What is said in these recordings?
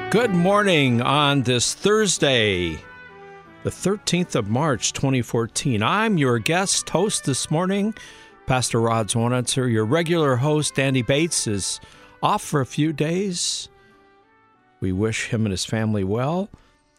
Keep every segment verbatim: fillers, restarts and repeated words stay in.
Good morning on this Thursday, the thirteenth of March, twenty fourteen. I'm your guest host this morning, Pastor Rod Zwanitzer. Your regular host, Andy Bates, is off for a few days. We wish him and his family well.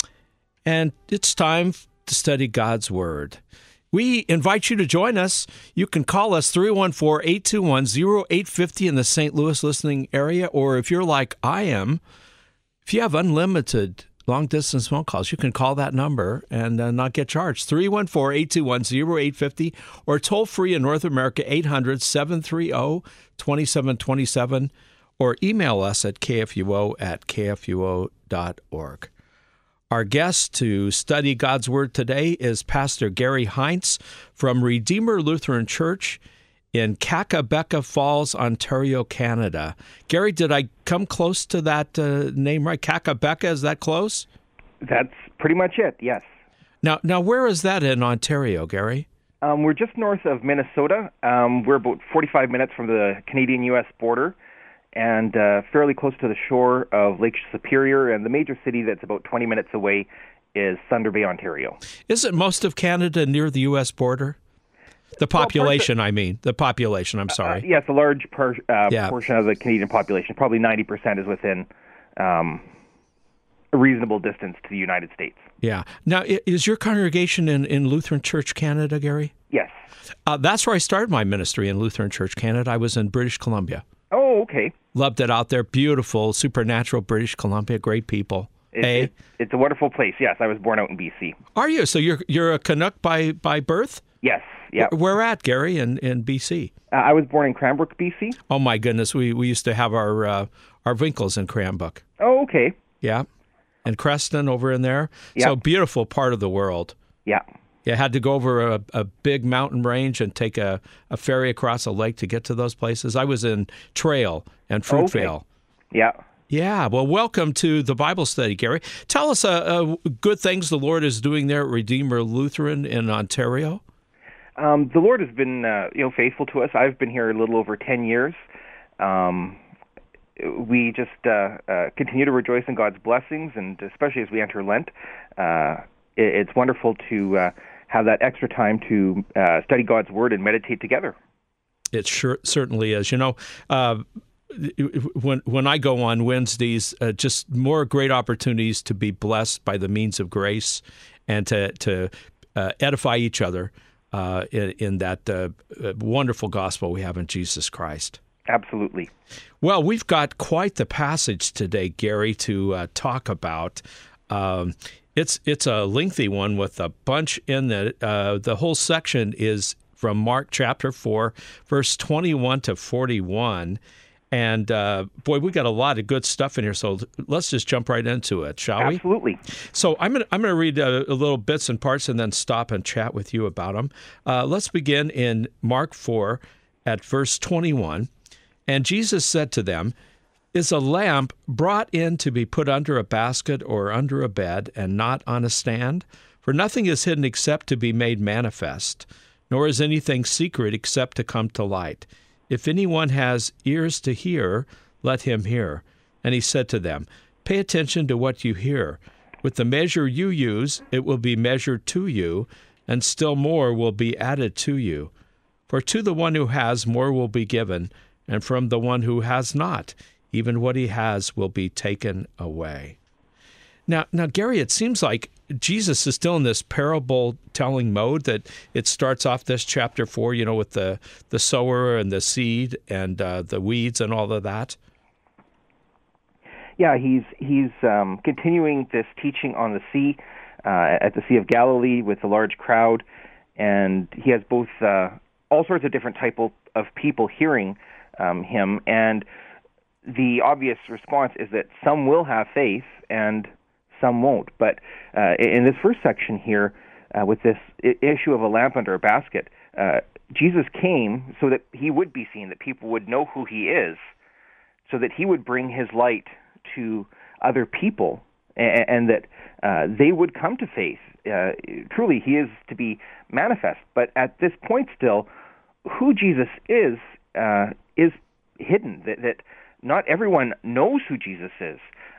And it's time to study God's Word. We invite you to join us. You can call us three one four, eight two one, zero eight five zero in the Saint Louis listening area, or if you're like I am, if you have unlimited long-distance phone calls, you can call that number and uh, not get charged. three one four, eight two one, zero eight five zero, or toll-free in North America, eight hundred, seven three zero, two seven two seven, or email us at k f u o at k f u o dot org. Our guest to study God's Word today is Pastor Gary Heinz from Redeemer Lutheran Church in Kakabeka Falls, Ontario, Canada. Gary, did I come close to that uh, name right? Kakabeka, is that close? That's pretty much it, yes. Now, now, where is that in Ontario, Gary? Um, we're just north of Minnesota. Um, we're about forty-five minutes from the Canadian-U S border and uh, fairly close to the shore of Lake Superior, and the major city that's about twenty minutes away is Thunder Bay, Ontario. Isn't most of Canada near the U S border? The population, well, of, I mean. The population, I'm sorry. Uh, yes, a large per, uh, yeah. portion of the Canadian population, probably ninety percent, is within um, a reasonable distance to the United States. Yeah. Now, is your congregation in, in Lutheran Church Canada, Gary? Yes. Uh, that's where I started my ministry, in Lutheran Church Canada. I was in British Columbia. Oh, okay. Loved it out there. Beautiful, supernatural British Columbia. Great people. It, hey? it, it's a wonderful place. Yes, I was born out in B C. Are you? So you're you're a Canuck by, by birth? Yes. Yeah. Where at, Gary, in, in B C? Uh, I was born in Cranbrook, B C. Oh, my goodness. We we used to have our uh, our Winkles in Cranbrook. Oh, okay. Yeah. And Creston over in there. Yeah. So beautiful part of the world. Yeah. You had to go over a, a big mountain range and take a, a ferry across a lake to get to those places. I was in Trail and Fruitvale. Okay. Yeah. Yeah. Well, welcome to the Bible study, Gary. Tell us uh, uh, good things the Lord is doing there at Redeemer Lutheran in Ontario. Um, the Lord has been, uh, you know, faithful to us. I've been here a little over ten years. Um, we just uh, uh, continue to rejoice in God's blessings, and especially as we enter Lent, uh, it, it's wonderful to uh, have that extra time to uh, study God's Word and meditate together. It sure certainly is. You know, uh, when when I go on Wednesdays, uh, just more great opportunities to be blessed by the means of grace and to to uh, edify each other. Uh, in, in that uh, wonderful gospel we have in Jesus Christ. Absolutely. Well, we've got quite the passage today, Gary, to uh, talk about. Um, it's it's a lengthy one with a bunch in it. Uh, the whole section is from Mark chapter four, verse twenty-one to forty-one. And, uh, boy, we got a lot of good stuff in here, so let's just jump right into it, shall we? Absolutely. So I'm going to I'm going to read a, a little bits and parts and then stop and chat with you about them. Uh, let's begin in Mark four at verse twenty-one. And Jesus said to them, "Is a lamp brought in to be put under a basket or under a bed and not on a stand? For nothing is hidden except to be made manifest, nor is anything secret except to come to light. If anyone has ears to hear, let him hear." And he said to them, "Pay attention to what you hear. With the measure you use, it will be measured to you, and still more will be added to you. For to the one who has, more will be given, and from the one who has not, even what he has will be taken away." Now, now, Gary, it seems like Jesus is still in this parable-telling mode, that it starts off this chapter four, you know, with the, the sower and the seed and uh, the weeds and all of that. Yeah, he's he's um, continuing this teaching on the sea, uh, at the Sea of Galilee with a large crowd, and he has both uh, all sorts of different type of, of people hearing um, him, and the obvious response is that some will have faith and some won't. But uh, in this first section here, uh, with this I- issue of a lamp under a basket, uh, Jesus came so that he would be seen, that people would know who he is, so that he would bring his light to other people, and, and that uh, they would come to faith. Uh, truly, he is to be manifest. But at this point still, who Jesus is uh, is hidden, that, that not everyone knows who Jesus is.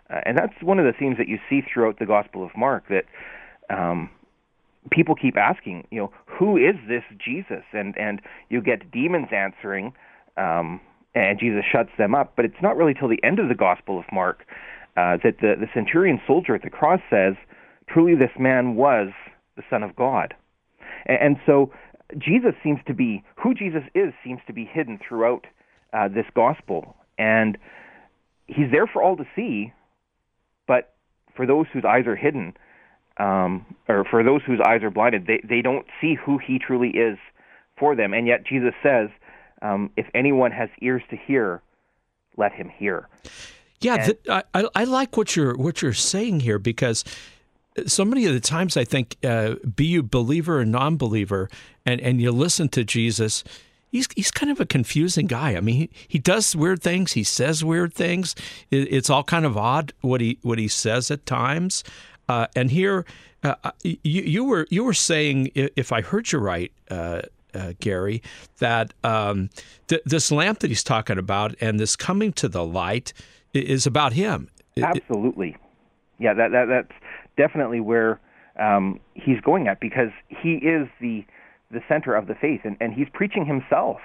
Uh, and that's one of the themes that you see throughout the Gospel of Mark, that um, people keep asking, you know, who is this Jesus? And and you get demons answering, um, and Jesus shuts them up. But it's not really till the end of the Gospel of Mark uh, that the, the centurion soldier at the cross says, truly this man was the Son of God. And, and so Jesus seems to be, who Jesus is seems to be hidden throughout uh, this Gospel. And he's there for all to see, but for those whose eyes are hidden, um, or for those whose eyes are blinded, they, they don't see who he truly is for them. And yet Jesus says, um, if anyone has ears to hear, let him hear. Yeah, and, the, I, I like what you're what you're saying here, because so many of the times I think, uh, be you believer or non-believer, and, and you listen to Jesus, He's he's kind of a confusing guy. I mean, he, he does weird things. He says weird things. It, it's all kind of odd what he what he says at times. Uh, and here, uh, you you were you were saying, if I heard you right, uh, uh, Gary, that um, th- this lamp that he's talking about and this coming to the light is about him. Absolutely, yeah. That that that's definitely where um, he's going at, because he is the. the center of the faith, and, and he's preaching himself.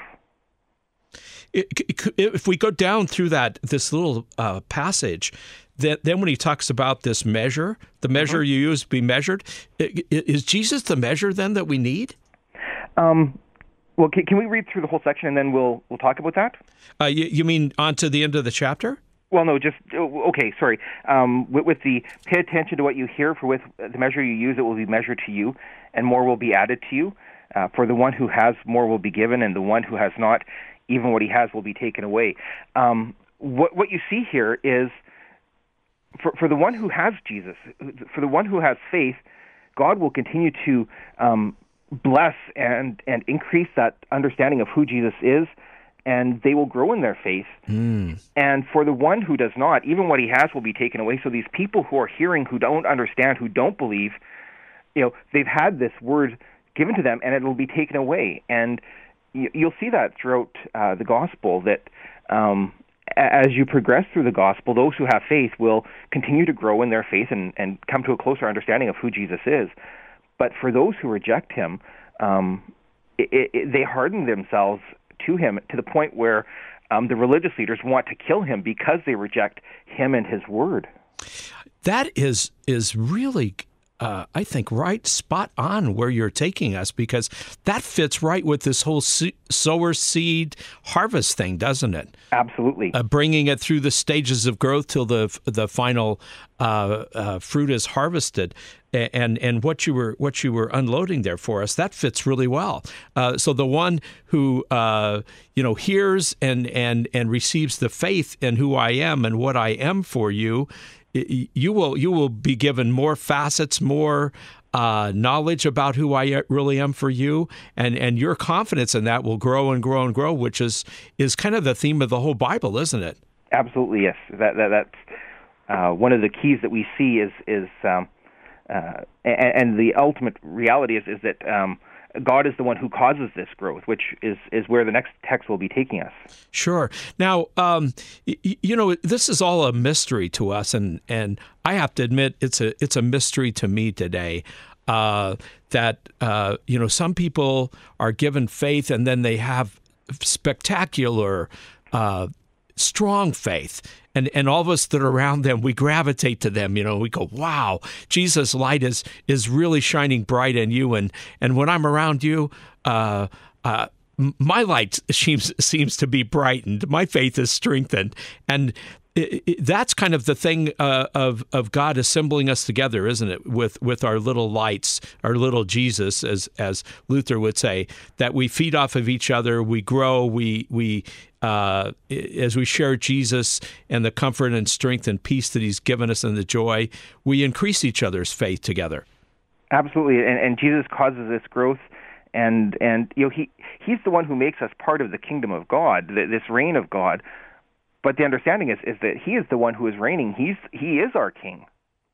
If we go down through that this little uh, passage, then, then when he talks about this measure, the measure mm-hmm. you use to be measured, is Jesus the measure then that we need? Um, well, can, can we read through the whole section and then we'll we'll talk about that? Uh, you, you mean on to the end of the chapter? Well, no, just, okay, sorry. Um, with, with the, pay attention to what you hear, for with the measure you use, it will be measured to you, and more will be added to you. Uh, for the one who has, more will be given, and the one who has not, even what he has will be taken away. Um, what, what you see here is, for, for the one who has Jesus, for the one who has faith, God will continue to um, bless and, and increase that understanding of who Jesus is, and they will grow in their faith. Mm. And for the one who does not, even what he has will be taken away. So these people who are hearing, who don't understand, who don't believe, you know, they've had this word given to them, and it will be taken away. And you, you'll see that throughout uh, the gospel, that um, as you progress through the gospel, those who have faith will continue to grow in their faith and, and come to a closer understanding of who Jesus is. But for those who reject him, um, it, it, they harden themselves to him to the point where um, the religious leaders want to kill him because they reject him and his word. That is is really... Uh, I think right spot on where you're taking us, because that fits right with this whole se- sower seed harvest thing, doesn't it? Absolutely. Uh, bringing it through the stages of growth till the the final uh, uh, fruit is harvested, and and what you were what you were unloading there for us, that fits really well. Uh, so the one who uh, you know hears and and and receives the faith in who I am and what I am for you. You will you will be given more facets, more uh, knowledge about who I really am for you, and, and your confidence in that will grow and grow and grow, which is is kind of the theme of the whole Bible, isn't it? Absolutely, yes. That, that that's uh, one of the keys that we see is is um, uh, and, and the ultimate reality is is that um, God is the one who causes this growth, which is, is where the next text will be taking us. Sure. Now, um, y- you know, this is all a mystery to us, and, and I have to admit it's a it's a mystery to me today. Uh, that uh, you know, some people are given faith, and then they have spectacular, uh, strong faith. And and all of us that are around them, we gravitate to them. You know, we go, wow, Jesus' light is is really shining bright in you. And and when I'm around you, uh, uh, my light seems seems to be brightened. My faith is strengthened. And it, it, that's kind of the thing uh, of of God assembling us together, isn't it? With with our little lights, our little Jesus, as as Luther would say, that we feed off of each other. We grow. We we. Uh, as we share Jesus and the comfort and strength and peace that he's given us and the joy, we increase each other's faith together. Absolutely, and, and Jesus causes this growth, and and you know he he's the one who makes us part of the kingdom of God, this reign of God. But the understanding is is that he is the one who is reigning. He's he is our king.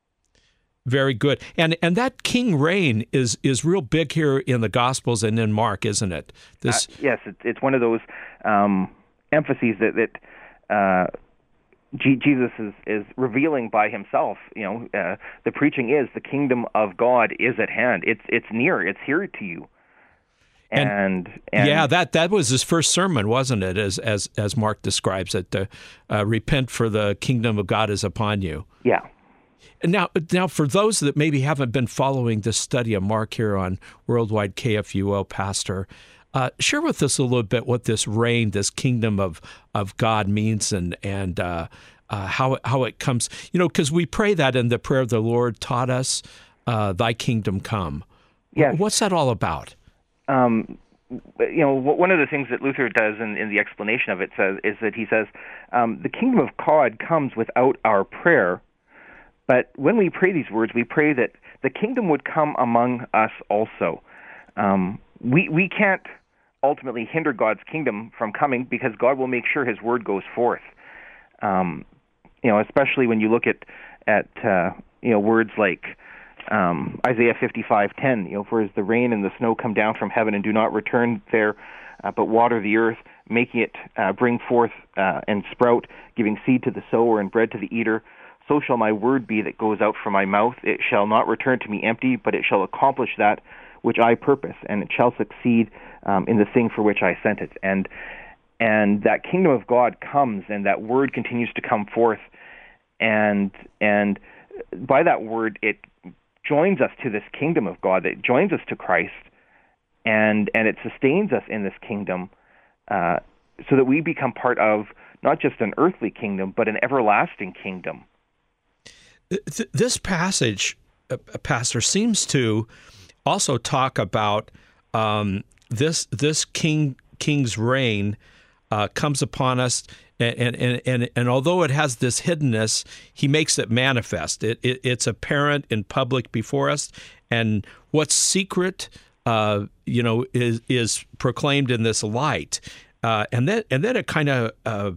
Very good, and and that king reign is is real big here in the Gospels and in Mark, isn't it? This uh, yes, it's it's one of those. Um, emphases that, that uh, G- Jesus is, is revealing by himself, you know, uh, the preaching is the kingdom of God is at hand. It's it's near. It's here to you. And, And, and yeah, that, that was his first sermon, wasn't it? As as as Mark describes it, uh, uh, repent, for the kingdom of God is upon you. yeah. And now, now for those that maybe haven't been following this study of Mark here on Worldwide K F U O, Pastor, uh, share with us a little bit what this reign, this kingdom of of God means, and and uh, uh, how it, how it comes. You know, because we pray that in the prayer the Lord taught us, uh, "Thy kingdom come." Yes. What's that all about? Um, you know, one of the things that Luther does in, in the explanation of it says is that he says um, the kingdom of God comes without our prayer. But when we pray these words, we pray that the kingdom would come among us also. Um, we we can't ultimately hinder God's kingdom from coming because God will make sure His word goes forth. Um, you know, especially when you look at at uh, you know words like um, Isaiah fifty-five ten. You know, for as the rain and the snow come down from heaven and do not return there, uh, but water the earth, making it uh, bring forth uh, and sprout, giving seed to the sower and bread to the eater. So shall my word be that goes out from my mouth. It shall not return to me empty, but it shall accomplish that which I purpose, and it shall succeed um, in the thing for which I sent it. And and that kingdom of God comes, and that word continues to come forth, and and by that word it joins us to this kingdom of God. It joins us to Christ, and and it sustains us in this kingdom, uh, so that we become part of not just an earthly kingdom, but an everlasting kingdom. This passage, uh, Pastor, seems to also talk about um, this this king king's reign uh, comes upon us, and, and and and although it has this hiddenness, he makes it manifest. It, it it's apparent in public before us, and what's secret, uh, you know, is is proclaimed in this light, uh, and then and then it kind of. Uh,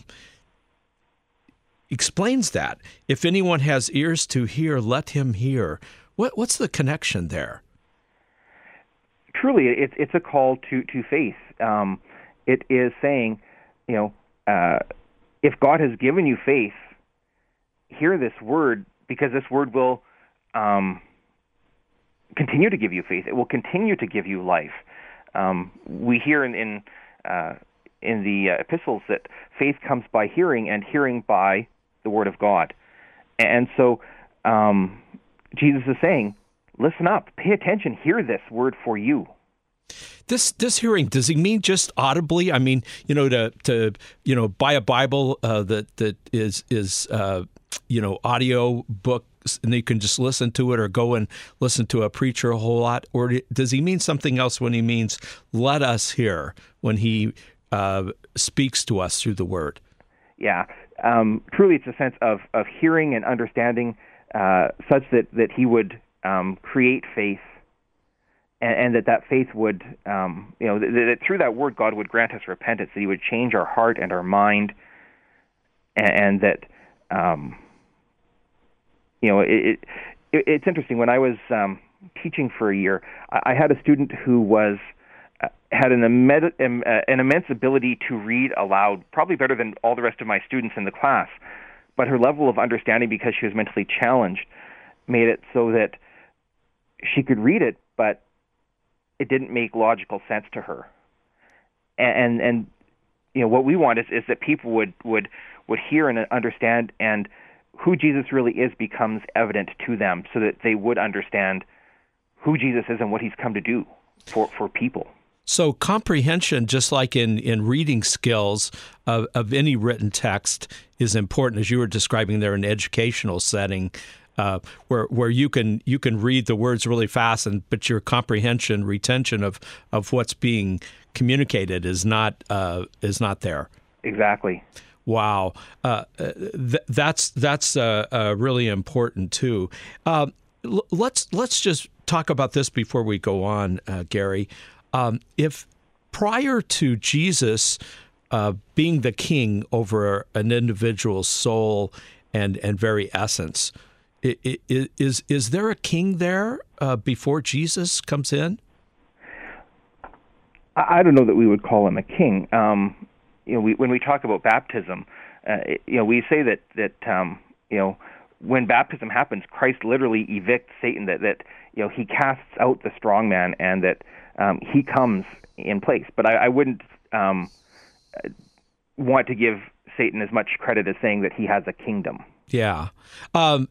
explains that. If anyone has ears to hear, let him hear. What, what's the connection there? Truly, it's it's a call to to faith. Um, it is saying, you know, uh, if God has given you faith, hear this word, because this word will um, continue to give you faith. It will continue to give you life. Um, we hear in in, uh, in the uh, epistles that faith comes by hearing, and hearing by the word of God. And so um, Jesus is saying, listen up, pay attention, hear this word for you. This this hearing, does he mean just audibly? I mean, you know, to to you know, buy a Bible uh, that that is is uh, you know, audio book, and you can just listen to it, or go and listen to a preacher a whole lot? Or does he mean something else when he means let us hear, when he uh, speaks to us through the word? Yeah. Um, truly, it's a sense of, of hearing and understanding uh, such that, that he would um, create faith, and, and that that faith would, um, you know, that, that through that word God would grant us repentance, that he would change our heart and our mind, and, and that, um, you know, it, it, it's interesting. When I was um, teaching for a year, I, I had a student who was had an, an immense ability to read aloud, probably better than all the rest of my students in the class. But her level of understanding, because she was mentally challenged, made it so that she could read it, but it didn't make logical sense to her. And and you know, what we want is, is that people would, would would hear and understand, and who Jesus really is becomes evident to them, so that they would understand who Jesus is and what he's come to do for, for people. So comprehension, just like in, in reading skills of, of any written text, is important, as you were describing there, in an educational setting, uh, where where you can you can read the words really fast, and but your comprehension, retention of, of what's being communicated is not uh, is not there. Exactly. Wow, uh, th- that's that's uh, uh, really important too. Uh, l- let's let's just talk about this before we go on, uh, Gary. Um, if prior to Jesus uh, being the king over an individual's soul and, and very essence, it, it, is is there a king there uh, before Jesus comes in? I don't know that we would call him a king. Um, you know, we, when we talk about baptism, uh, you know, we say that that um, you know, when baptism happens, Christ literally evicts Satan. That that you know, he casts out the strong man, and that um, he comes in place. But I, I wouldn't um, want to give Satan as much credit as saying that he has a kingdom. Yeah. Um,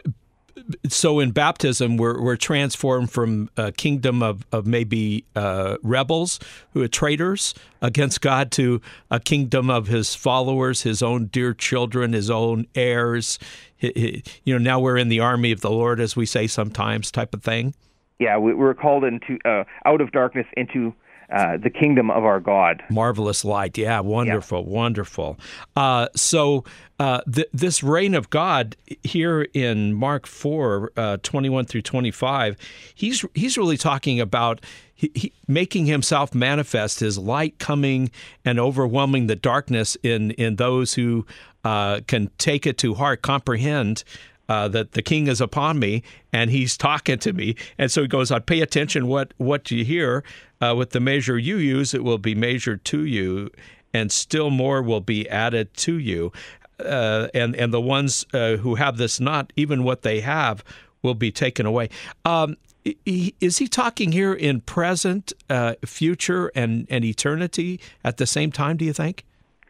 so in baptism, we're we're transformed from a kingdom of, of maybe uh, rebels who are traitors against God to a kingdom of his followers, his own dear children, his own heirs. He, he, you know, now we're in the army of the Lord, as we say sometimes, type of thing. Yeah, we, we're called into uh, out of darkness into Uh, the kingdom of our God. Marvelous light. Yeah, wonderful, yeah. wonderful. Uh, so uh, th- this reign of God here in Mark four, uh, twenty-one through twenty-five, he's he's really talking about he, he, making himself manifest, his light coming and overwhelming the darkness in, in those who uh, can take it to heart, comprehend Uh, that the king is upon me and he's talking to me. And so he goes on, pay attention what, what you hear. Uh, with the measure you use, it will be measured to you, and still more will be added to you. Uh, and, and the ones uh, who have this not, even what they have, will be taken away. Um, is he talking here in present, uh, future, and, and eternity at the same time, do you think?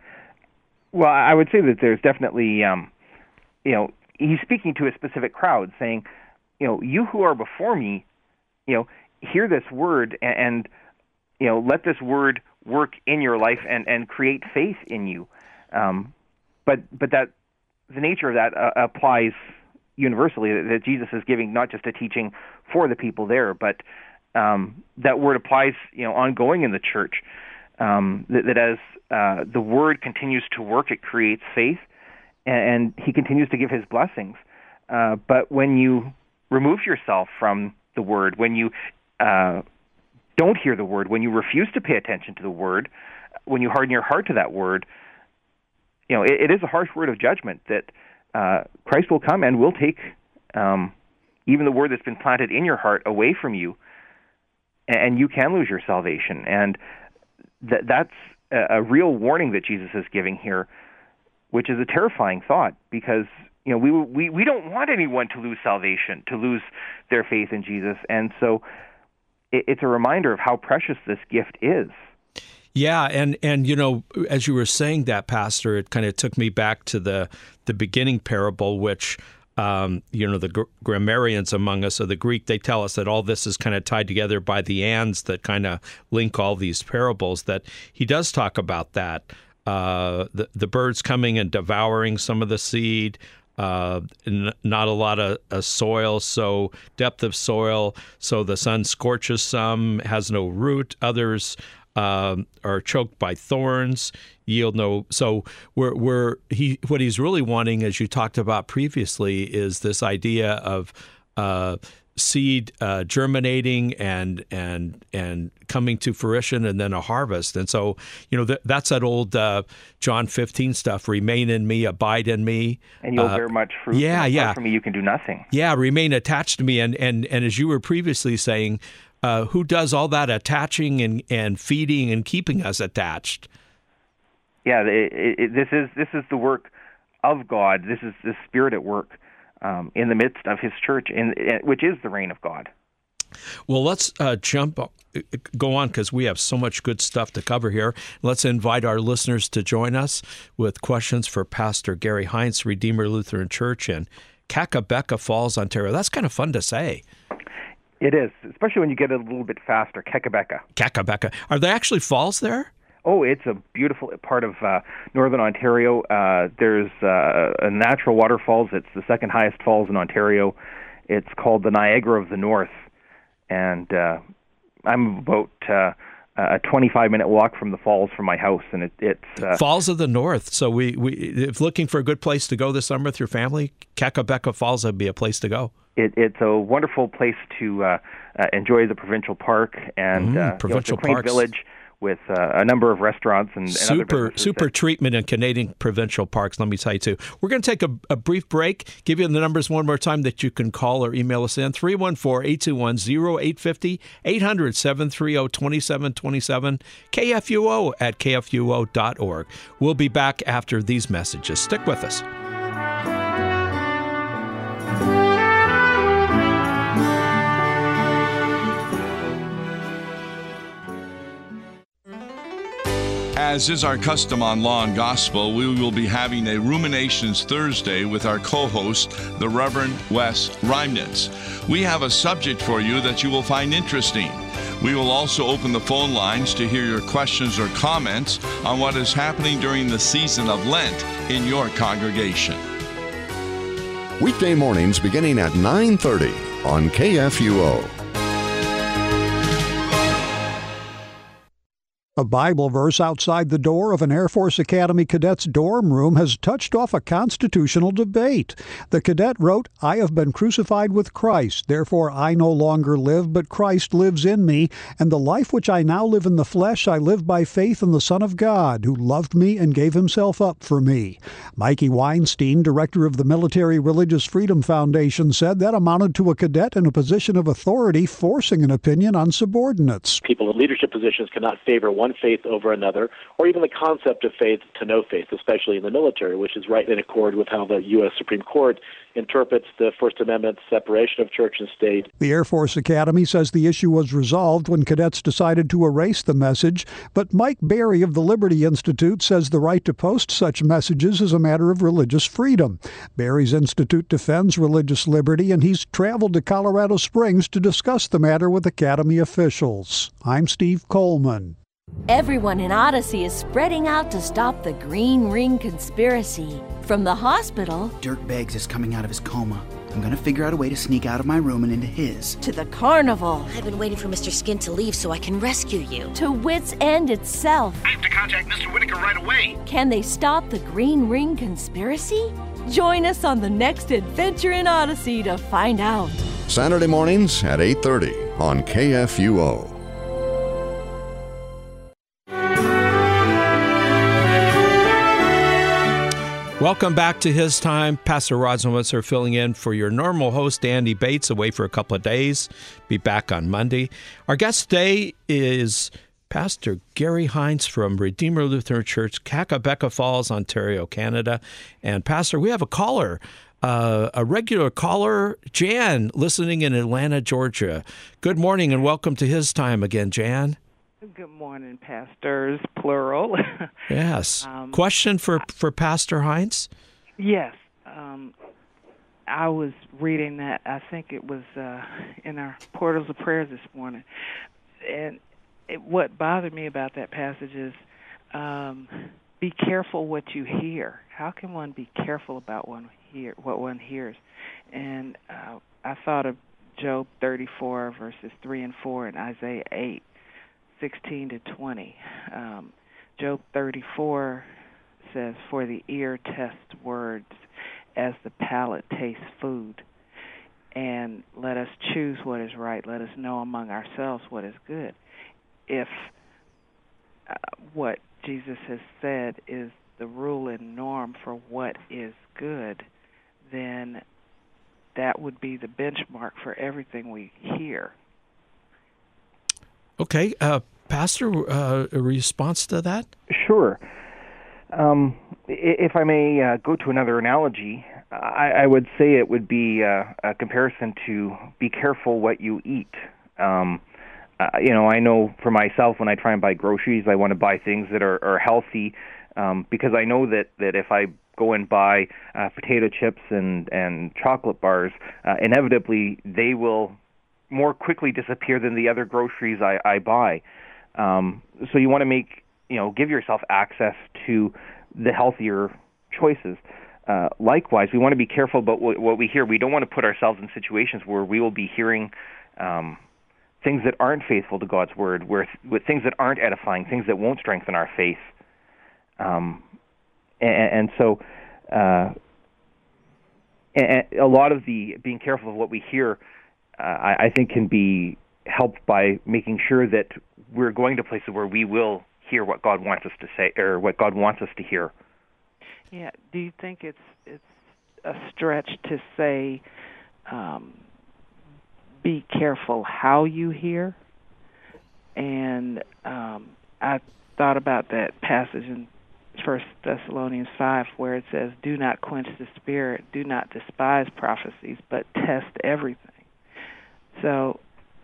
Well, I would say that there's definitely, um, you know, he's speaking to a specific crowd, saying, you know, you who are before me, you know, hear this word and, and you know, let this word work in your life and, and create faith in you. Um, but but that the nature of that uh, applies universally. That, that Jesus is giving not just a teaching for the people there, but um, that word applies, you know, ongoing in the church. Um, that, that as uh, the word continues to work, it creates faith. And he continues to give his blessings. Uh, but when you remove yourself from the word, when you uh, don't hear the word, when you refuse to pay attention to the word, when you harden your heart to that word, you know, it, it is a harsh word of judgment that uh, Christ will come and will take um, even the word that's been planted in your heart away from you, and you can lose your salvation. And th- that's a, a real warning that Jesus is giving here, which is a terrifying thought, because you know we we we don't want anyone to lose salvation, to lose their faith in Jesus, and so it, it's a reminder of how precious this gift is. Yeah, and and you know, as you were saying that, Pastor, it kind of took me back to the the beginning parable, which um, you know the gr- grammarians among us of the Greek, they tell us that all this is kind of tied together by the ands that kind of link all these parables. That he does talk about that. Uh, the the birds coming and devouring some of the seed, uh, n- not a lot of uh, soil, so depth of soil, so the sun scorches some, has no root. Others um, are choked by thorns, yield no. So we're we're he what he's really wanting, as you talked about previously, is this idea of uh, seed uh, germinating and and and coming to fruition, and then a harvest. And so, you know, th- that's that old uh, John fifteen stuff. Remain in me, abide in me, and you'll uh, bear much fruit. Yeah, and yeah. Apart from me, you can do nothing. Yeah, remain attached to me. And and and as you were previously saying, uh, who does all that attaching and and feeding and keeping us attached? Yeah, it, it, this is this is the work of God. This is the Spirit at work um, in the midst of His church, in, which is the reign of God. Well, let's uh, jump, go on, because we have so much good stuff to cover here. Let's invite our listeners to join us with questions for Pastor Gary Heinz, Redeemer Lutheran Church in Kakabeka Falls, Ontario. That's kind of fun to say. It is, especially when you get it a little bit faster. Kakabeka. Kakabeka. Are there actually falls there? Oh, it's a beautiful part of uh, northern Ontario. Uh, there's uh, a natural waterfalls. It's the second highest falls in Ontario. It's called the Niagara of the North. And uh, I'm about uh, a twenty-five minute walk from the falls from my house, and it, it's uh, Falls of the North. So we, we, if looking for a good place to go this summer with your family, Kakabeka Falls would be a place to go. It, it's a wonderful place to uh, uh, enjoy the provincial park and mm, uh, provincial you know, it's a quaint parks. village with uh, a number of restaurants and, and super other businesses. Super that, treatment in Canadian provincial parks, let me tell you, too. We're going to take a, a brief break, give you the numbers one more time that you can call or email us in, three one four, eight two one, zero eight five zero, eight hundred, seven three zero, two seven two seven, K F U O at K F U O dot org. We'll be back after these messages. Stick with us. As is our custom on Law and Gospel, we will be having a Ruminations Thursday with our co-host, the Reverend Wes Reimnitz. We have a subject for you that you will find interesting. We will also open the phone lines to hear your questions or comments on what is happening during the season of Lent in your congregation. Weekday mornings beginning at nine thirty on K F U O. A Bible verse outside the door of an Air Force Academy cadet's dorm room has touched off a constitutional debate. The cadet wrote, "I have been crucified with Christ, therefore I no longer live, but Christ lives in me, and the life which I now live in the flesh I live by faith in the Son of God, who loved me and gave himself up for me." Mikey Weinstein, director of the Military Religious Freedom Foundation, said that amounted to a cadet in a position of authority forcing an opinion on subordinates. People in leadership positions cannot favor one faith over another, or even the concept of faith to no faith, especially in the military, which is right in accord with how the U S Supreme Court interprets the First Amendment separation of church and state. The Air Force Academy says the issue was resolved when cadets decided to erase the message, but Mike Berry of the Liberty Institute says the right to post such messages is a matter of religious freedom. Berry's institute defends religious liberty, and he's traveled to Colorado Springs to discuss the matter with Academy officials. I'm Steve Coleman. Everyone in Odyssey is spreading out to stop the Green Ring conspiracy. From the hospital... Dirk Beggs is coming out of his coma. I'm gonna figure out a way to sneak out of my room and into his. To the carnival. I've been waiting for Mister Skin to leave so I can rescue you. To Wits End itself. I have to contact Mister Whitaker right away. Can they stop the Green Ring conspiracy? Join us on the next adventure in Odyssey to find out. Saturday mornings at eight thirty on K F U O. Welcome back to His Time. Pastor Rod Zonwitzer filling in for your normal host, Andy Bates, away for a couple of days. Be back on Monday. Our guest today is Pastor Gary Hines from Redeemer Lutheran Church, Kakabeka Falls, Ontario, Canada. And Pastor, we have a caller, uh, a regular caller, Jan, listening in Atlanta, Georgia. Good morning and welcome to His Time again, Jan. Good morning, pastors, plural. Yes. um, Question for, for Pastor Hines? Yes. Um, I was reading that, I think it was uh, in our Portals of Prayers this morning. And it, what bothered me about that passage is um, be careful what you hear. How can one be careful about one hear, what one hears? And uh, I thought of Job thirty-four, verses three and four, and Isaiah eight. sixteen to twenty. Um, Job thirty-four says, "For the ear tests words as the palate tastes food. And let us choose what is right. Let us know among ourselves what is good." If uh, what Jesus has said is the rule and norm for what is good, then that would be the benchmark for everything we hear. Okay. Uh, Pastor, uh, a response to that? Sure. Um, if I may uh, go to another analogy, I, I would say it would be uh, a comparison to be careful what you eat. Um, uh, you know, I know for myself when I try and buy groceries, I want to buy things that are, are healthy um, because I know that, that if I go and buy uh, potato chips and, and chocolate bars, uh, inevitably they will more quickly disappear than the other groceries I, I buy. Um, so you want to make, you know, give yourself access to the healthier choices. Uh, likewise, we want to be careful about what, what we hear. We don't want to put ourselves in situations where we will be hearing um, things that aren't faithful to God's word, where with things that aren't edifying, things that won't strengthen our faith. Um, and, and so, uh, and a lot of the being careful of what we hear, uh, I, I think, can be helped by making sure that we're going to places where we will hear what God wants us to say, or what God wants us to hear. Yeah. Do you think it's it's a stretch to say, um, be careful how you hear? And um, I thought about that passage in First Thessalonians five, where it says, "Do not quench the spirit, do not despise prophecies, but test everything." So,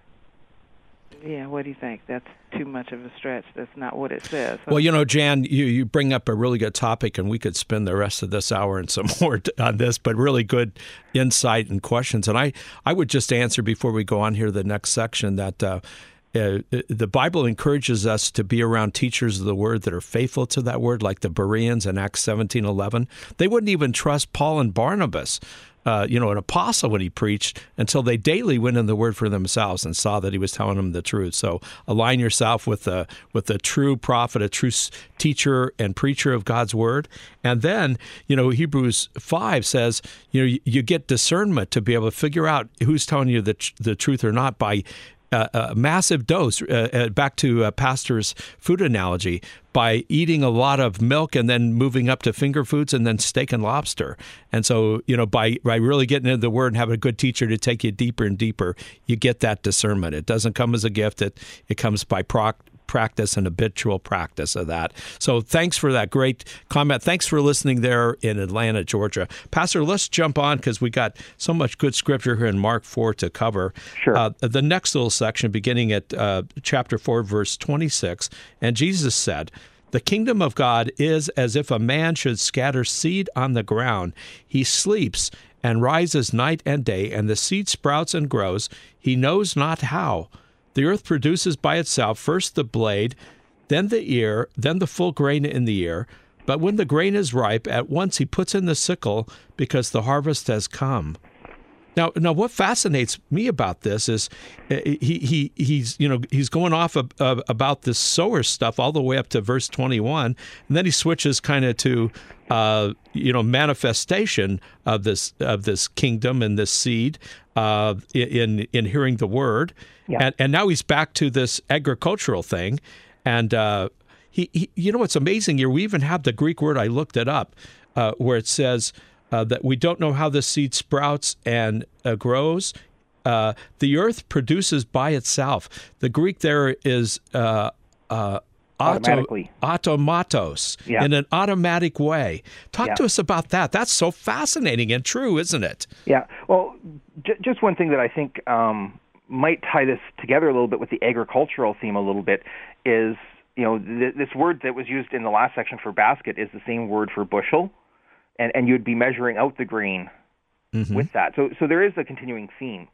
yeah, what do you think? That's too much of a stretch. That's not what it says. Well, you know, Jan, you, you bring up a really good topic, and we could spend the rest of this hour and some more on this, but really good insight and questions. And I, I would just answer before we go on here to the next section that uh, uh, the Bible encourages us to be around teachers of the Word that are faithful to that Word, like the Bereans in Acts seventeen eleven. They wouldn't even trust Paul and Barnabas, Uh, you know, an apostle when he preached, until they daily went in the Word for themselves and saw that he was telling them the truth. So align yourself with a with a true prophet, a true teacher and preacher of God's Word. And then, you know, Hebrews five says, you know, you, you get discernment to be able to figure out who's telling you the the truth or not by Uh, a massive dose, uh, uh, back to uh, Pastor's food analogy, by eating a lot of milk and then moving up to finger foods and then steak and lobster. And so, you know, by, by really getting into the Word and having a good teacher to take you deeper and deeper, you get that discernment. It doesn't come as a gift. It, it comes by proc- practice and habitual practice of that. So thanks for that great comment. Thanks for listening there in Atlanta, Georgia. Pastor, let's jump on because we got so much good scripture here in Mark four to cover. Sure. Uh, the next little section, beginning at uh, chapter four, verse twenty-six, and Jesus said, "The kingdom of God is as if a man should scatter seed on the ground. He sleeps and rises night and day, and the seed sprouts and grows. He knows not how. The earth produces by itself first the blade, then the ear, then the full grain in the ear. But when the grain is ripe, at once he puts in the sickle because the harvest has come." Now, now, what fascinates me about this is he he he's you know he's going off of, of, about this sower stuff all the way up to verse twenty-one, and then he switches kind of to uh, you know manifestation of this of this kingdom and this seed uh, in in hearing the word. Yeah. And, and now he's back to this agricultural thing. And uh, he, he, you know, what's amazing here, we even have the Greek word, I looked it up, uh, where it says uh, that we don't know how the seed sprouts and uh, grows. Uh, the earth produces by itself. The Greek there is uh, uh, automatically. Auto, automatos, yeah. in an automatic way. Talk yeah. to us about that. That's so fascinating and true, isn't it? Yeah. Well, j- just one thing that I think um, might tie this together a little bit with the agricultural theme a little bit is, you know, th- this word that was used in the last section for basket is the same word for bushel, and, and you'd be measuring out the grain mm-hmm. with that. So so there is a continuing theme,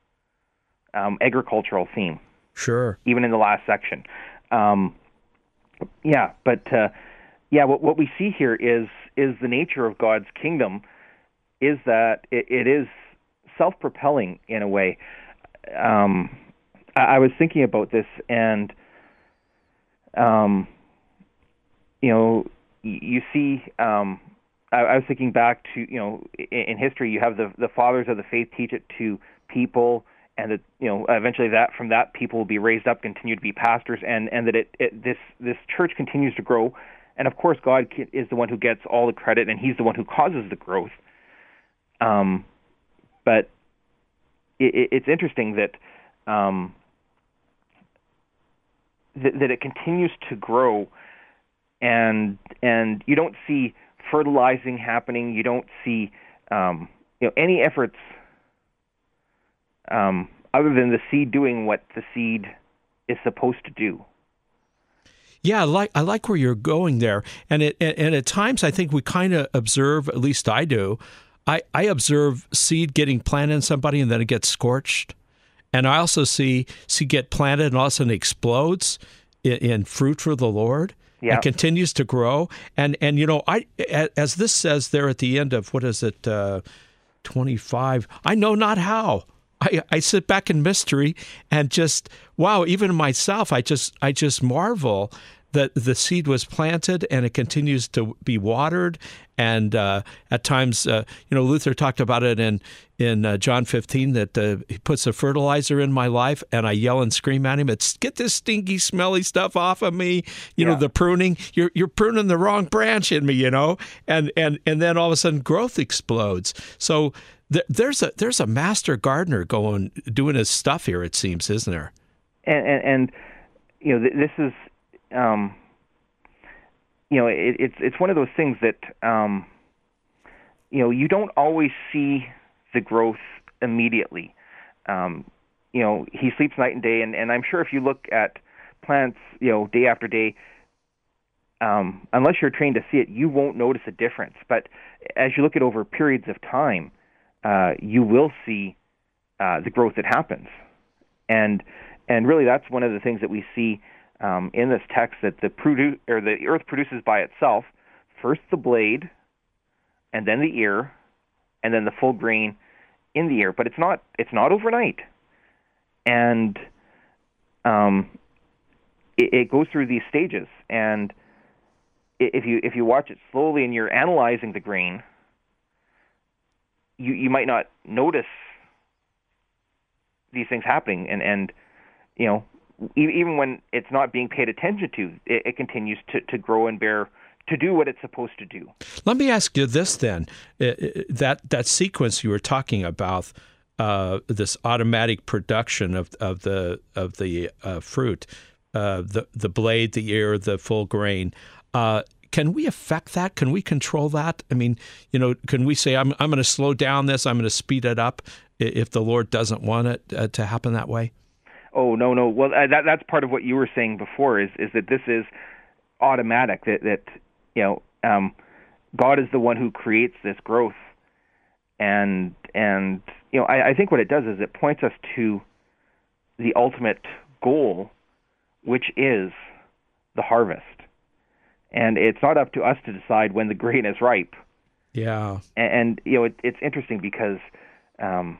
um, agricultural theme. Sure. Even in the last section. Um, yeah, but uh, yeah, what, what we see here is is the nature of God's kingdom is that it, it is self-propelling in a way. Um, I, I was thinking about this, and um, you know, you, you see, um, I, I was thinking back to, you know, in, in history, you have the the fathers of the faith teach it to people, and that, you know, eventually that from that people will be raised up, continue to be pastors, and and that it, it this this church continues to grow, and of course God is the one who gets all the credit, and He's the one who causes the growth. Um, but it, it's interesting that um, that, that it continues to grow, and and you don't see fertilizing happening. You don't see um, you know any efforts um, other than the seed doing what the seed is supposed to do. Yeah, I like I like where you're going there, and it and, and at times I think we kind of observe, at least I do. I, I observe seed getting planted in somebody and then it gets scorched. And I also see seed get planted and all of a sudden it explodes in, in fruit for the Lord. Yeah. And continues to grow. And, and you know, I as this says there at the end of, what is it, uh, twenty-five, I know not how. I, I sit back in mystery and just, wow, even myself, I just I just marvel that the seed was planted and it continues to be watered. And uh, at times, uh, you know, Luther talked about it in in uh, John fifteen, that uh, he puts a fertilizer in my life, and I yell and scream at him, "It's get this stinky, smelly stuff off of me!" You yeah. know, the pruning. You're you're pruning the wrong branch in me, you know, and and and then all of a sudden, growth explodes. So th- there's a there's a master gardener going doing his stuff here. It seems, isn't there? And and, and you know, th- this is. Um, You know, it, it's it's one of those things that um, you know you don't always see the growth immediately. Um, you know, he sleeps night and day, and, and I'm sure if you look at plants, you know, day after day, um, unless you're trained to see it, you won't notice a difference. But as you look at over periods of time, uh, you will see uh, the growth that happens, and and really that's one of the things that we see. Um, in this text, that the produ- or the earth produces by itself first the blade, and then the ear, and then the full grain in the ear. But it's not it's not overnight, and um, it, it goes through these stages. And if you if you watch it slowly and you're analyzing the grain, you you might not notice these things happening, and and you know. Even when it's not being paid attention to, it, it continues to, to grow and bear, to do what it's supposed to do. Let me ask you this then. That that sequence you were talking about, uh, this automatic production of, of the of the uh, fruit, uh, the, the blade, the ear, the full grain, uh, can we affect that? Can we control that? I mean, you know, can we say, I'm, I'm going to slow down this, I'm going to speed it up if the Lord doesn't want it uh, to happen that way? Oh, no, no. Well, uh, that, that's part of what you were saying before, is, is that this is automatic, that, that you know, um, God is the one who creates this growth. And, and you know, I, I think what it does is it points us to the ultimate goal, which is the harvest. And it's not up to us to decide when the grain is ripe. Yeah. And, and you know, it, it's interesting because... Um,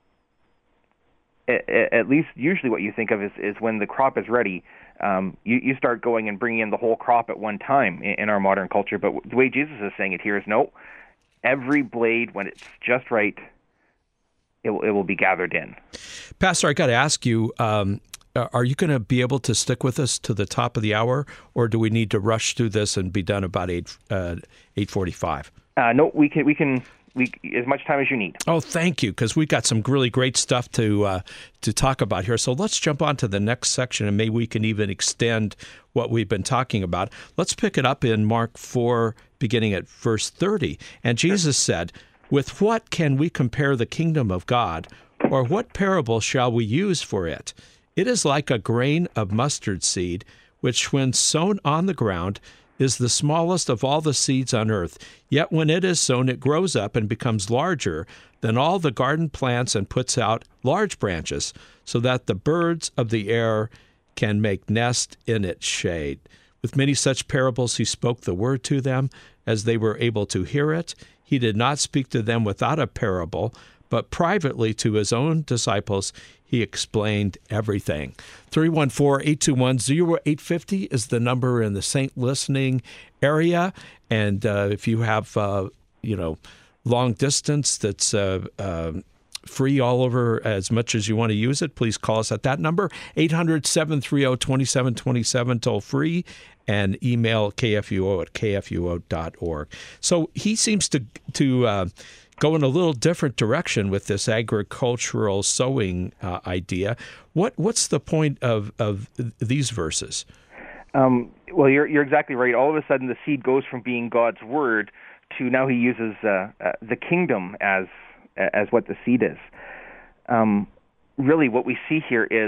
at least usually what you think of is, is when the crop is ready, um, you, you start going and bringing in the whole crop at one time in, in our modern culture. But the way Jesus is saying it here is, no, every blade, when it's just right, it will, it will be gathered in. Pastor, I got to ask you, um, are you going to be able to stick with us to the top of the hour, or do we need to rush through this and be done about eight uh, eight forty-five? Uh, no, we can we can. We, as much time as you need. Oh, thank you, because we've got some really great stuff to uh, to talk about here. So let's jump on to the next section, and maybe we can even extend what we've been talking about. Let's pick it up in Mark four, beginning at verse thirty. And Jesus said, "With what can we compare the kingdom of God, or what parable shall we use for it? It is like a grain of mustard seed, which when sown on the ground is the smallest of all the seeds on earth. Yet when it is sown, it grows up and becomes larger than all the garden plants and puts out large branches, so that the birds of the air can make nest in its shade." With many such parables he spoke the word to them, as they were able to hear it. He did not speak to them without a parable, but privately to his own disciples he explained everything. three one four, eight two one, zero eight five zero is the number in the Saint listening area. And uh, if you have, uh, you know, long distance that's uh, uh, free all over as much as you want to use it, please call us at that number, eight hundred, seven three zero, two seven two seven, toll free, and email K F U O at K F U O dot org. So he seems to... to uh, go in a little different direction with this agricultural sowing uh, idea. What what's the point of, of these verses? Um, well, you're you're exactly right. All of a sudden, the seed goes from being God's word to now he uses uh, uh, the kingdom as as what the seed is. Um, really, what we see here is,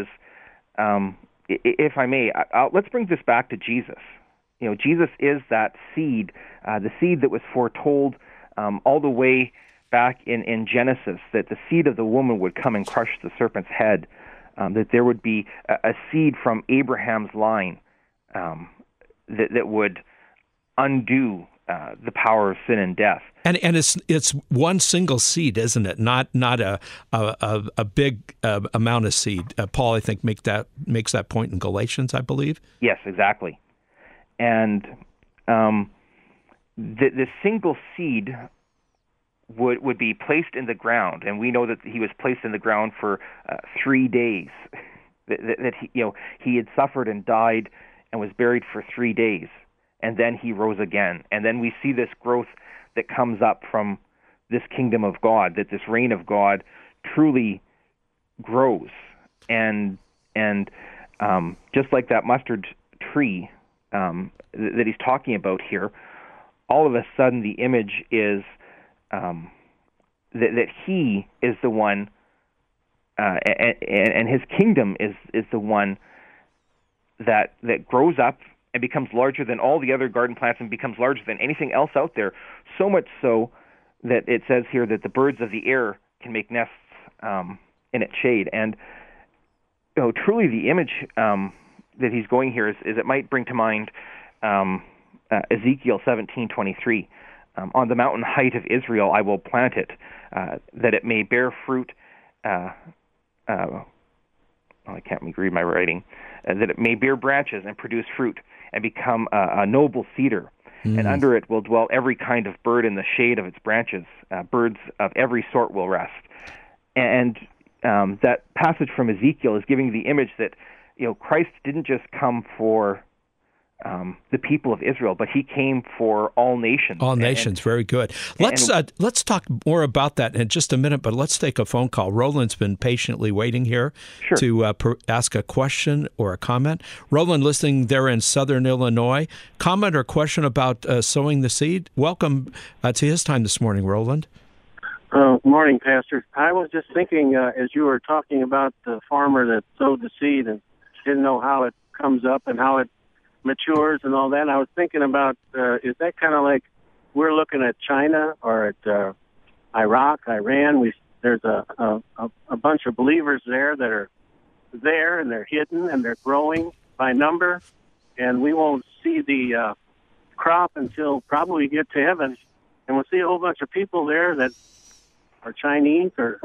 um, if I may, I'll, let's bring this back to Jesus. You know, Jesus is that seed, uh, the seed that was foretold um, all the way back in, in Genesis, that the seed of the woman would come and crush the serpent's head, um, that there would be a, a seed from Abraham's line um, that, that would undo uh, the power of sin and death. And and it's it's one single seed, isn't it? Not not a a, a big uh, amount of seed. Uh, Paul, I think, make that makes that point in Galatians, I believe. Yes, exactly. and um, the, the single seed would would be placed in the ground, and we know that he was placed in the ground for uh, three days. that, that, that he, you know, he had suffered and died and was buried for three days, and then he rose again. And then we see this growth that comes up from this kingdom of God, that this reign of God truly grows, and and um, just like that mustard tree um, th- that he's talking about here, all of a sudden the image is um, that, that he is the one, uh, and, and his kingdom is is the one that that grows up and becomes larger than all the other garden plants and becomes larger than anything else out there. So much so that it says here that the birds of the air can make nests um, in its shade. And you know, truly, the image um, that he's going here is, is it might bring to mind um, uh, Ezekiel seventeen twenty-three. Um, on the mountain height of Israel I will plant it, uh, that it may bear fruit. Uh, uh, well, I can't read my writing. Uh, that it may bear branches and produce fruit and become a, a noble cedar. Mm. And under it will dwell every kind of bird in the shade of its branches. Uh, birds of every sort will rest. And um, that passage from Ezekiel is giving the image that, you know, Christ didn't just come for Um, the people of Israel, but he came for all nations. All nations, and, very good. Let's and, uh, let's talk more about that in just a minute, but let's take a phone call. Roland's been patiently waiting here sure. to uh, per- ask a question or a comment. Roland, listening there in Southern Illinois, comment or question about uh, sowing the seed? Welcome uh, to his time this morning, Roland. Uh, morning, Pastor. I was just thinking, uh, as you were talking about the farmer that sowed the seed and didn't know how it comes up and how it matures and all that, I was thinking about, uh, is that kind of like we're looking at China or at uh, Iraq, Iran? We There's a, a, a bunch of believers there that are there, and they're hidden, and they're growing by number, and we won't see the uh, crop until probably we get to heaven, and we'll see a whole bunch of people there that are Chinese or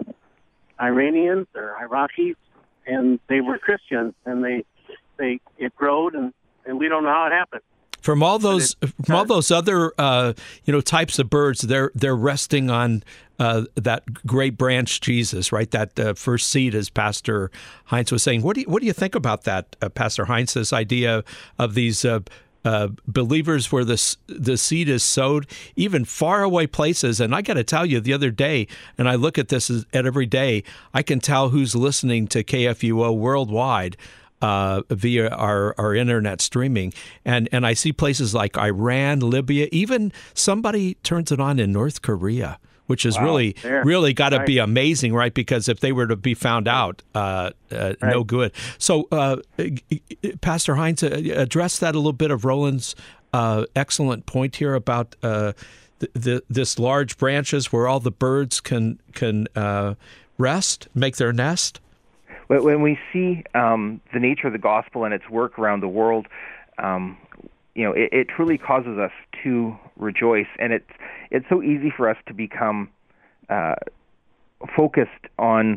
Iranians or Iraqis, and they were Christians, and they they it growed, and and we don't know how it happened. From all those, from all those other, uh, you know, types of birds, they're they're resting on uh, that great branch, Jesus, right? That uh, first seed, as Pastor Heinz was saying. What do you, what do you think about that, uh, Pastor Heinz? This idea of these uh, uh, believers where the the seed is sowed, even far away places. And I got to tell you, the other day, and I look at this at every day, I can tell who's listening to K F U O worldwide. Uh, via our, our internet streaming. And, and I see places like Iran, Libya, even somebody turns it on in North Korea, which is wow, really, there. really got to right. be amazing, right? Because if they were to be found out, uh, uh, right. no good. So, uh, Pastor Heinz, address that a little bit of Roland's uh, excellent point here about uh, the, the, this large branches where all the birds can, can uh, rest, make their nest. When we see um, the nature of the gospel and its work around the world, um, you know, it, it truly causes us to rejoice, and it's it's so easy for us to become uh, focused on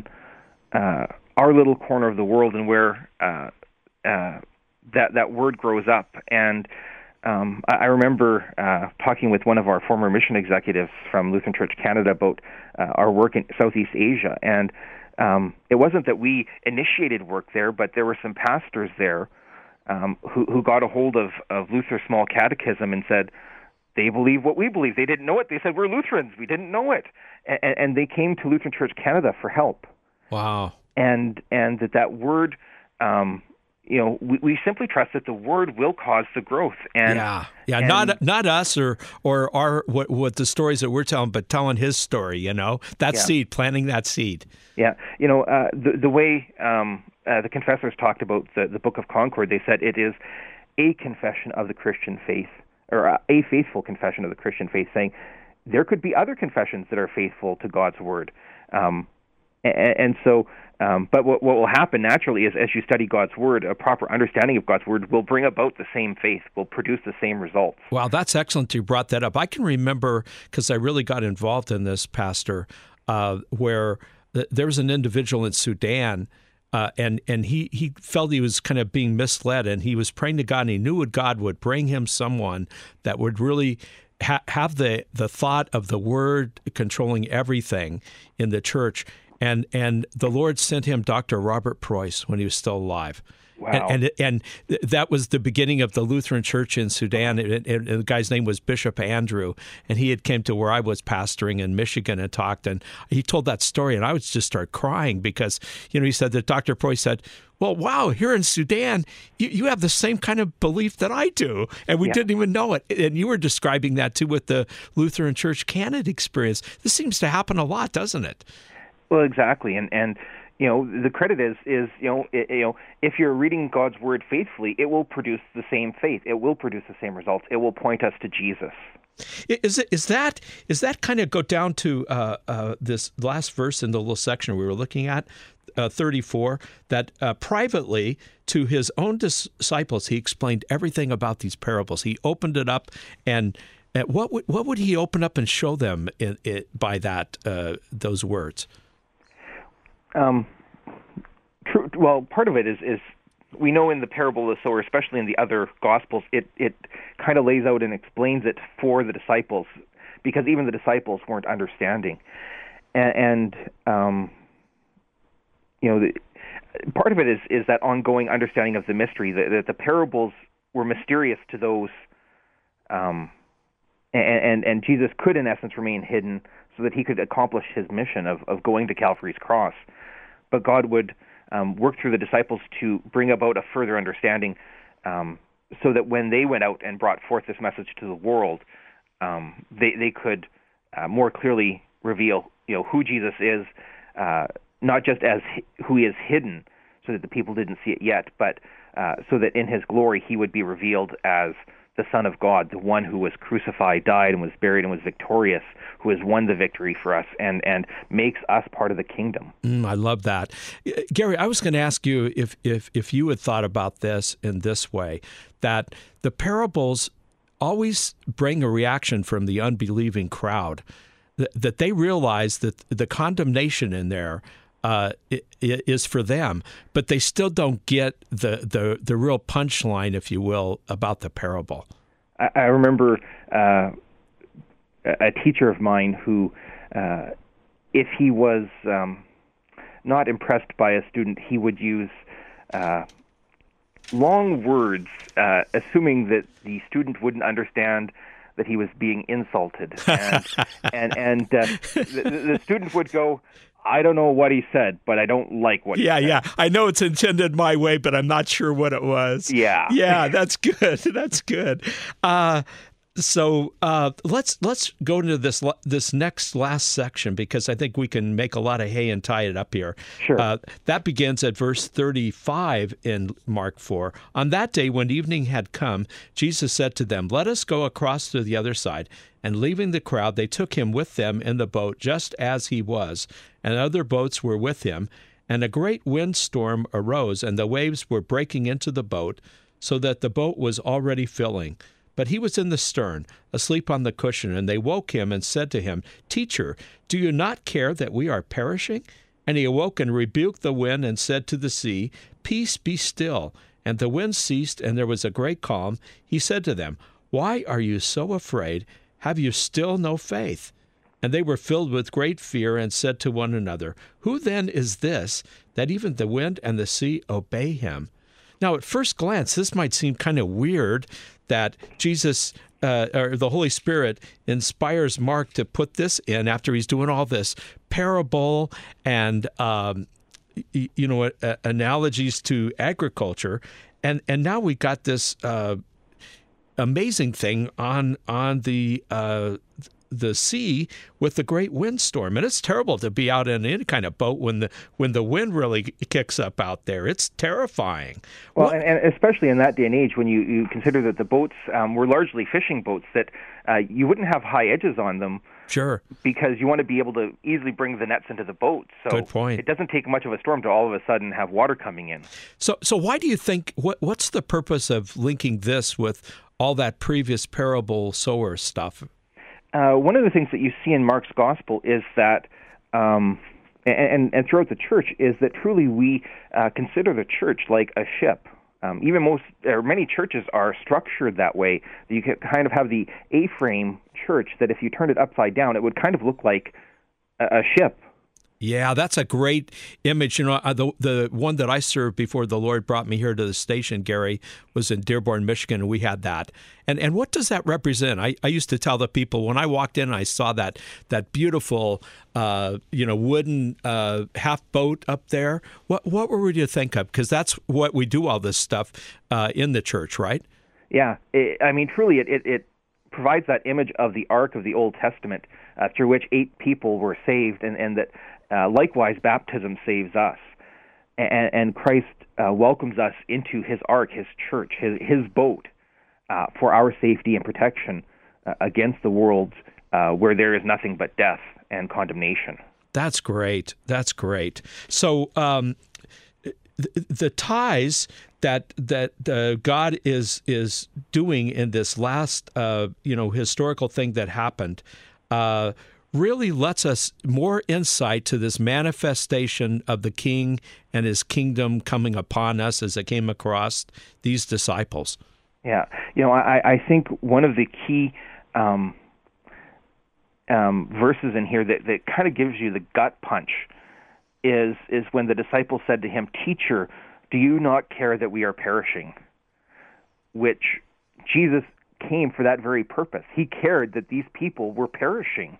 uh, our little corner of the world and where uh, uh, that that word grows up. And um, I, I remember uh, talking with one of our former mission executives from Lutheran Church Canada about uh, our work in Southeast Asia, and Um, it wasn't that we initiated work there, but there were some pastors there um, who, who got a hold of, of Luther's Small Catechism and said, they believe what we believe. They didn't know it. They said, we're Lutherans. We didn't know it. And, and they came to Lutheran Church Canada for help. Wow. And and that that word, um, you know, we, we simply trust that the word will cause the growth. And yeah, yeah, and, not not us or or our what what the stories that we're telling, but telling his story. You know, that yeah. seed, planting that seed. Yeah, you know, uh, the the way um, uh, the confessors talked about the the Book of Concord, they said it is a confession of the Christian faith, or a faithful confession of the Christian faith, saying there could be other confessions that are faithful to God's word. Um, and, and so, um, but what, what will happen naturally is as you study God's word, a proper understanding of God's word will bring about the same faith, will produce the same results. Wow, that's excellent you brought that up. I can remember, because I really got involved in this, Pastor, uh, where th- there was an individual in Sudan uh, and and he he felt he was kind of being misled, and he was praying to God, and he knew what God would bring him someone that would really ha- have the the thought of the Word controlling everything in the church. And and the Lord sent him Doctor Robert Preuss when he was still alive. Wow. And, and and that was the beginning of the Lutheran Church in Sudan. And, and the guy's name was Bishop Andrew, and he had came to where I was pastoring in Michigan and talked. And he told that story, and I would just start crying because, you know, he said that Doctor Preuss said, well, wow, here in Sudan, you, you have the same kind of belief that I do, and we yeah. didn't even know it. And you were describing that, too, with the Lutheran Church Canada experience. This seems to happen a lot, doesn't it? Well, exactly, and and you know the credit is is you know it, you know if you're reading God's Word faithfully, it will produce the same faith. It will produce the same results. It will point us to Jesus. Is it is that is that kind of go down to uh, uh, this last verse in the little section we were looking at, uh, thirty-four, that uh, privately to his own disciples he explained everything about these parables. He opened it up, and uh, what would what would he open up and show them in, in, by that uh, those words? Um, true. Well, part of it is, is we know in the parable of the sower, especially in the other Gospels, it, it kind of lays out and explains it for the disciples, because even the disciples weren't understanding. And, and um, you know, the, part of it is, is that ongoing understanding of the mystery, that, that the parables were mysterious to those, um, and, and, and Jesus could, in essence, remain hidden so that he could accomplish his mission of, of going to Calvary's cross. But God would um, work through the disciples to bring about a further understanding, um, so that when they went out and brought forth this message to the world, um, they they could uh, more clearly reveal, you know, who Jesus is, uh, not just as hi- who he is hidden, so that the people didn't see it yet, but uh, so that in his glory he would be revealed as the Son of God, the one who was crucified, died, and was buried, and was victorious, who has won the victory for us and, and makes us part of the kingdom. Mm, I love that. Gary, I was going to ask you if, if, if you had thought about this in this way, that the parables always bring a reaction from the unbelieving crowd, that, that they realize that the condemnation in there Uh, it, it is for them, but they still don't get the, the, the real punchline, if you will, about the parable. I, I remember uh, a teacher of mine who, uh, if he was um, not impressed by a student, he would use uh, long words, uh, assuming that the student wouldn't understand that he was being insulted. And, and, and uh, the, the student would go, I don't know what he said, but I don't like what he yeah, said. Yeah, yeah. I know it's intended my way, but I'm not sure what it was. Yeah. Yeah, that's good. That's good. Uh, so uh, let's let's go into this this next last section, because I think we can make a lot of hay and tie it up here. Sure. Uh, that begins at verse thirty-five in Mark four. On that day, when evening had come, Jesus said to them, "Let us go across to the other side." And leaving the crowd, they took him with them in the boat, just as he was, and other boats were with him. And a great windstorm arose, and the waves were breaking into the boat, so that the boat was already filling. But he was in the stern, asleep on the cushion, and they woke him and said to him, "Teacher, do you not care that we are perishing?" And he awoke and rebuked the wind and said to the sea, "Peace, be still." And the wind ceased, and there was a great calm. He said to them, "Why are you so afraid? Have you still no faith?" And they were filled with great fear and said to one another, "Who then is this, that even the wind and the sea obey him?" Now, at first glance, this might seem kind of weird that Jesus uh, or the Holy Spirit inspires Mark to put this in after he's doing all this parable and um, you know uh, analogies to agriculture, and and now we got this Uh, amazing thing on on the uh, the sea with the great windstorm, and it's terrible to be out in any kind of boat when the when the wind really kicks up out there. It's terrifying. Well, and, and especially in that day and age, when you, you consider that the boats um, were largely fishing boats, that uh, you wouldn't have high edges on them. Sure. Because you want to be able to easily bring the nets into the boat. So Good point. It doesn't take much of a storm to all of a sudden have water coming in. So, so why do you think? What what's the purpose of linking this with all that previous parable sower stuff? Uh, one of the things that you see in Mark's gospel is that um, and, and throughout the church is that truly we uh, consider the church like a ship. Um, even most, or many churches are structured that way. You can kind of have the A-frame church that if you turned it upside down, it would kind of look like a, a ship. Yeah, that's a great image. You know, the the one that I served before the Lord brought me here to the station, Gary, was in Dearborn, Michigan, and we had that. And and what does that represent? I, I used to tell the people when I walked in and I saw that that beautiful, uh, you know, wooden uh, half boat up there. What what were we to think of? Because that's what we do all this stuff uh, in the church, right? Yeah, it, I mean, truly, it, it it provides that image of the Ark of the Old Testament, uh, through which eight people were saved, and and that. Uh, likewise, baptism saves us, and, and Christ uh, welcomes us into His ark, His church, His, his boat, uh, for our safety and protection uh, against the world uh, where there is nothing but death and condemnation. That's great. That's great. So um, the, the ties that that uh, God is is doing in this last uh, you know historical thing that happened. Uh, really lets us more insight to this manifestation of the King and His kingdom coming upon us as it came across these disciples. Yeah, you know, I, I think one of the key um, um, verses in here that, that kind of gives you the gut punch is is when the disciples said to Him, "Teacher, do you not care that we are perishing?" Which Jesus came for that very purpose. He cared that these people were perishing.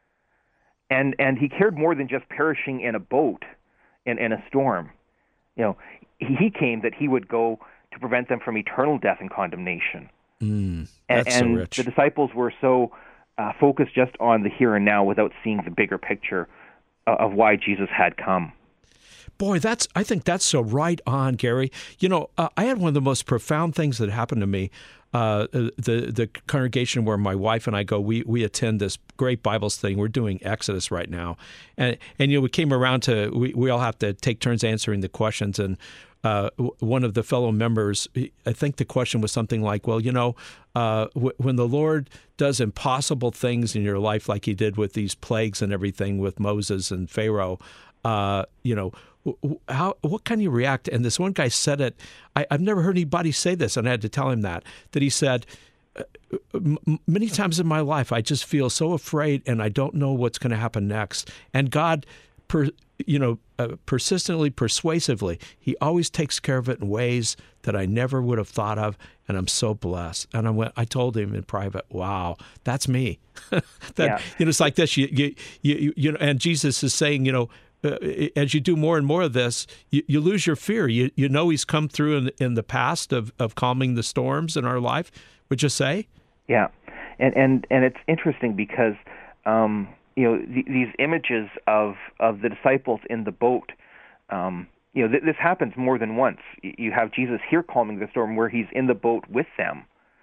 And and he cared more than just perishing in a boat, in, in a storm. You know, he, he came that he would go to prevent them from eternal death and condemnation. Mm, and that's and so rich. The disciples were so uh, focused just on the here and now without seeing the bigger picture of, of why Jesus had come. Boy, that's I think that's so right on, Gary. You know, uh, I had one of the most profound things that happened to me. Uh, the the congregation where my wife and I go, we we attend this great Bible study. We're doing Exodus right now, and and you know we came around to we, we all have to take turns answering the questions. And uh, one of the fellow members, I think the question was something like, well, you know, uh, w- when the Lord does impossible things in your life, like He did with these plagues and everything with Moses and Pharaoh, uh, you know. How what can you react? And this one guy said it. I, I've never heard anybody say this, and I had to tell him that. That he said, m- many times in my life, I just feel so afraid, and I don't know what's going to happen next. And God, per, you know, uh, persistently, persuasively, He always takes care of it in ways that I never would have thought of, and I'm so blessed. And I went. I told him in private, "Wow, that's me." that yeah. you know, it's like this. You, you, you, you know, and Jesus is saying, you know. Uh, as you do more and more of this, you, you lose your fear. You you know He's come through in in the past of, of calming the storms in our life. Would you say? Yeah, and and and it's interesting because um, you know th- these images of of the disciples in the boat. Um, you know th- this happens more than once. You have Jesus here calming the storm, where He's in the boat with them,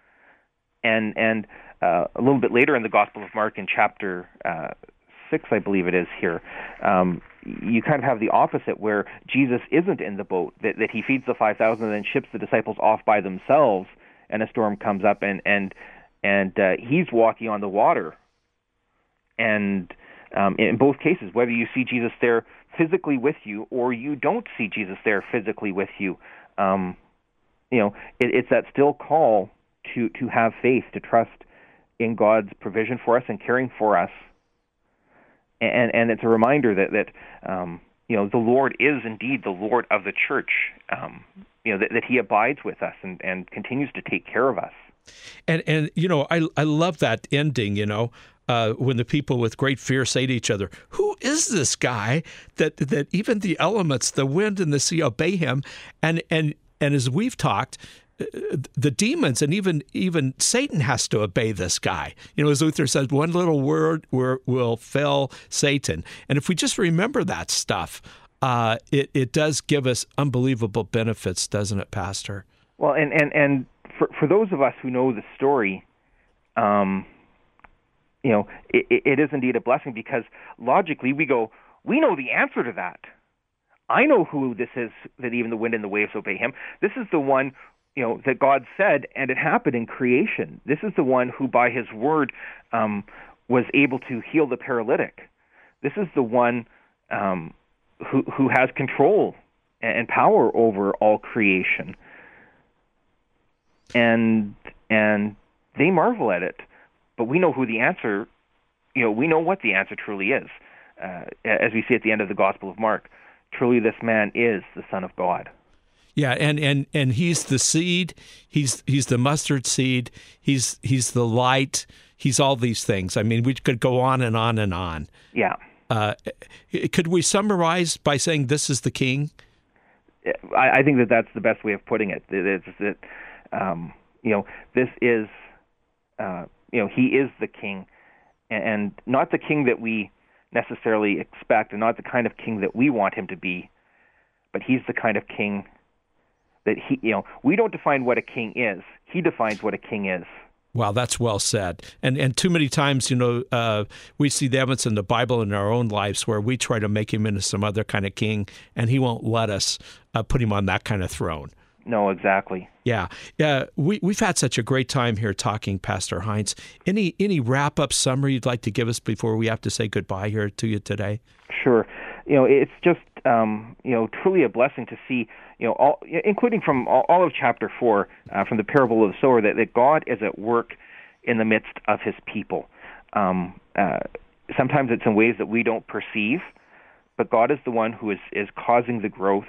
and and uh, a little bit later in the Gospel of Mark, in chapter uh, six, I believe it is here. Um, you kind of have the opposite, where Jesus isn't in the boat, that, that He feeds the five thousand and then ships the disciples off by themselves, and a storm comes up, and and and uh, He's walking on the water. And um, in both cases, whether you see Jesus there physically with you or you don't see Jesus there physically with you, um, you know, it, it's that still call to, to have faith, to trust in God's provision for us and caring for us. And and it's a reminder that that um, you know the Lord is indeed the Lord of the church. Um, you know that, that He abides with us and, and continues to take care of us. And and you know I I love that ending. You know uh, when the people with great fear say to each other, "Who is this guy that that even the elements, the wind and the sea obey Him?" And and and as we've talked, the demons and even even Satan has to obey this guy. You know, as Luther says, one little word will fell Satan. And if we just remember that stuff, uh, it, it does give us unbelievable benefits, doesn't it, Pastor? Well, and, and, and for, for those of us who know the story, um, you know, it, it is indeed a blessing, because logically we go, we know the answer to that. I know who this is, that even the wind and the waves obey Him. This is the one, you know, that God said, and it happened in creation. This is the one who, by His word, um, was able to heal the paralytic. This is the one um, who who has control and power over all creation. And and they marvel at it, but we know who the answer. You know, we know what the answer truly is, uh, as we see at the end of the Gospel of Mark. Truly, this man is the Son of God. Yeah, and, and, and he's the seed. He's he's the mustard seed. He's he's the light. He's all these things. I mean, we could go on and on and on. Yeah. Uh, could we summarize by saying this is the King? I, I think that that's the best way of putting it. It's that um, you know, this is uh, you know, he is the King, and not the King that we necessarily expect, and not the kind of king that we want him to be, but he's the kind of king that he, you know, we don't define what a king is. He defines what a king is. Wow, that's well said. And and too many times, you know, uh, we see the evidence in the Bible in our own lives where we try to make him into some other kind of king, and he won't let us uh, put him on that kind of throne. No, exactly. Yeah, yeah. We we've had such a great time here talking, Pastor Heinz. Any any wrap up summary you'd like to give us before we have to say goodbye here to you today? Sure. You know, it's just um, you know truly a blessing to see, you know, all, including from all, all of chapter four, uh, from the parable of the sower, that, that God is at work in the midst of His people. Um, uh, sometimes it's in ways that we don't perceive, but God is the one who is is causing the growth.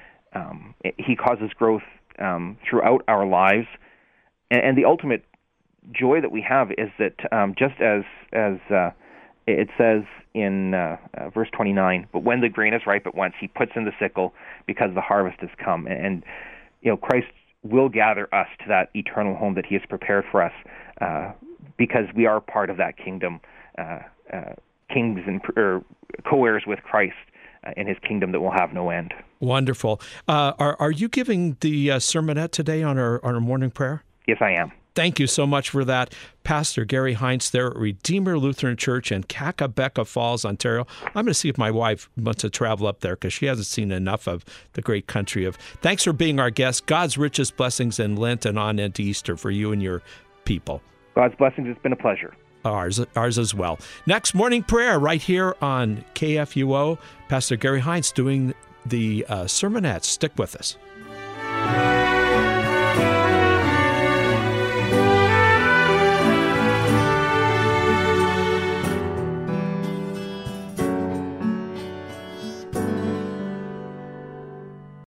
Um, he causes growth um, throughout our lives, and, and the ultimate joy that we have is that um, just as as uh, it says in uh, uh, verse twenty-nine, but when the grain is ripe at once, He puts in the sickle because the harvest has come. And, and you know, Christ will gather us to that eternal home that He has prepared for us, uh, because we are part of that kingdom, uh, uh, kings and or co-heirs with Christ in His kingdom that will have no end. Wonderful. Uh, are are you giving the uh, sermonette today on our on our morning prayer? Yes, I am. Thank you so much for that. Pastor Gary Heinz there at Redeemer Lutheran Church in Kakabeka Falls, Ontario. I'm going to see if my wife wants to travel up there because she hasn't seen enough of the great country of. Thanks for being our guest. God's richest blessings in Lent and on into Easter for you and your people. God's blessings. It's been a pleasure. Ours, ours as well. Next morning prayer right here on K F U O. Pastor Gary Heinz doing the uh, sermonette. Stick with us.